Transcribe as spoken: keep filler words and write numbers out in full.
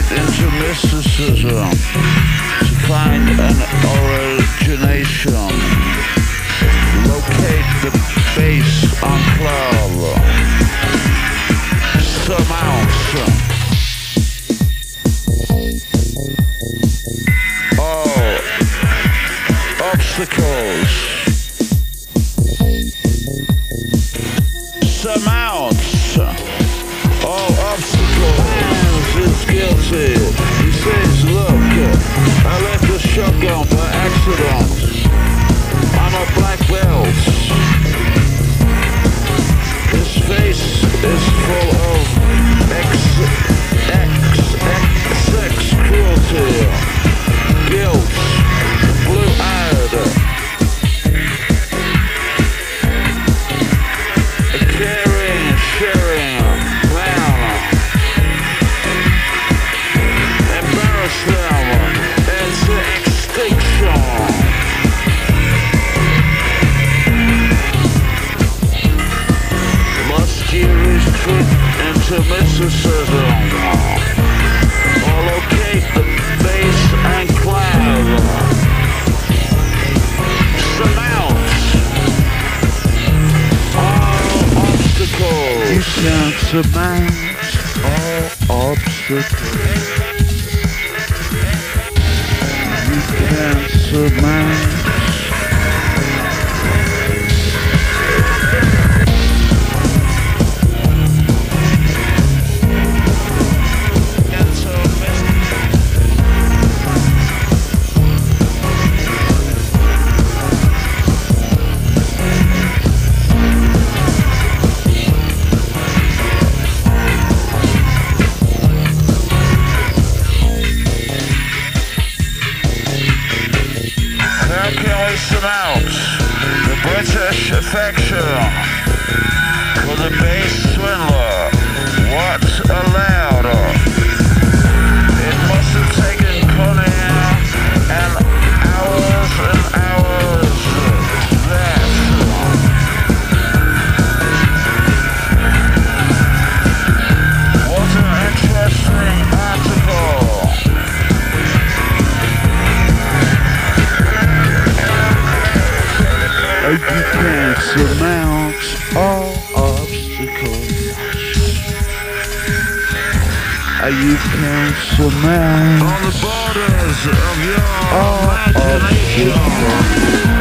into mysticism to find an origination. Locate the base enclave. Surmount all obstacles. Surmounts all obstacles. Is guilty. He says, look, I left the shotgun by accident. I'm a black belt. His face is full of X, X, X, sex cruelty, guilt, blue-eyed, caring, sharing, clown, embarrass them into extinction. Retreat into mysticism, or locate the base enclave. Surmount all obstacles. You can surmount all obstacles. You can surmount. Surmount the British affection for the base swindler. What allowed? It must have taken cunning and hours and hours. That what an interesting article. You can surmount all obstacles. You can surmount on the borders of your all imagination. obstacles.